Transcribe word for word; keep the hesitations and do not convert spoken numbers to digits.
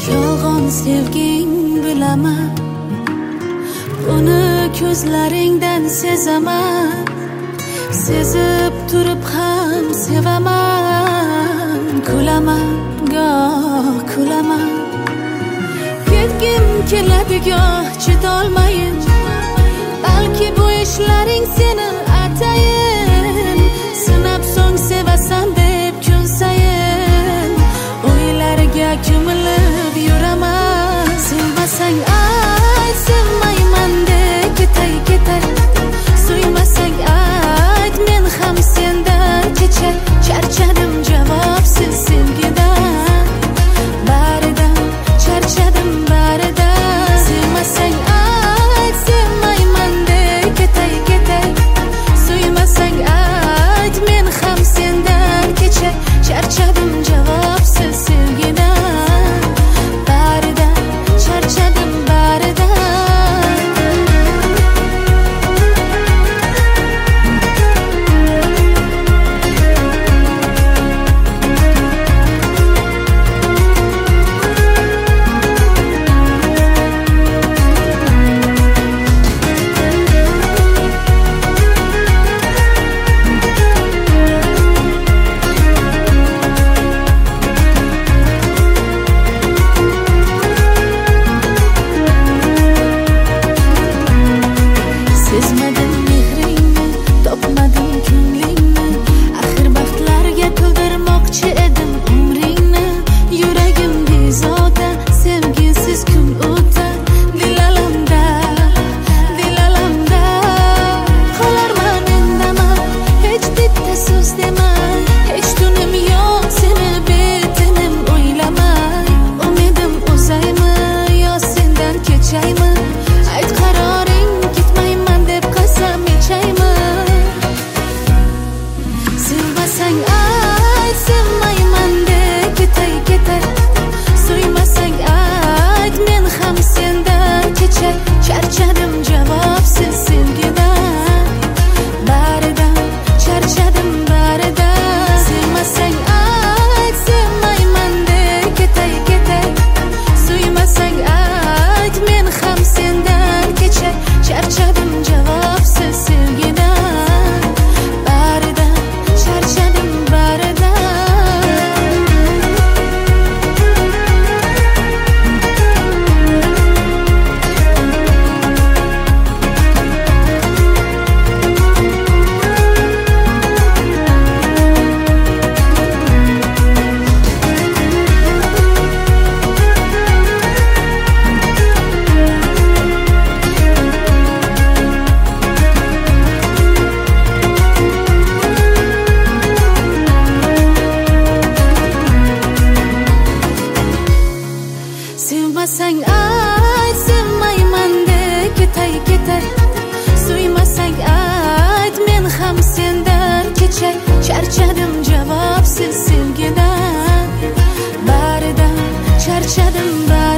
Yolg'on sevging bilaman, buni ko'zlaringdan sezaman. Sezib turib ham sevaman. Kulaman, goh kulaman. Ketgim keladi goh chidolmayin. Balki bu ishlaring seni atayin. Sinab so'ng sevasan deb kun sayin o'ylarga ko'milib yuraman. Sevmasang ayt, sevmayman de ketay ketay. Suymasang ayt, men ham sendan kechay. Charchadim javobsiz sevgidan, baridan charchadim baridan. Sevmasang ayt, sevmayman de ketay ketay. Suymasang ayt, men ham sendan kechay. Charchadim javobsiz sevgidan, baridan charchadim baridan. Sezmadim mehringni, topmadim ko'nglingni. Axir baxtlarga to'ldirmoqchi edim umringni. Yuragim bezovta, sevgisiz kun o'tar. Dilalamda, dilalamda qolarman indaman. Hech bitta so'z demay, hech tunim yo'q seni betinim o'ylamay. Umidim uzaymi yo sendan kechaymi? Ayt qaroring, ketmayman deb qasam ichayman. Sevmasang ayt, sevmayman de ketay ketay. Suymasang ayt, men ham sendan kechay. Charchadim javobsiz sevgidan, baridan charchadim baridan. Sevmasang ayt, sevmayman de ketay ketay. Suymasang ayt, men ham sendan kechay. Charchadim javobsiz sevgidan, baridan charchadim baridan. Sevmasang ayt, sevmayman de ketay ketay. Suymasang ayt, men ham sendan kechay. Charchadim javobsiz sevgidan, baridan charchadim baridan.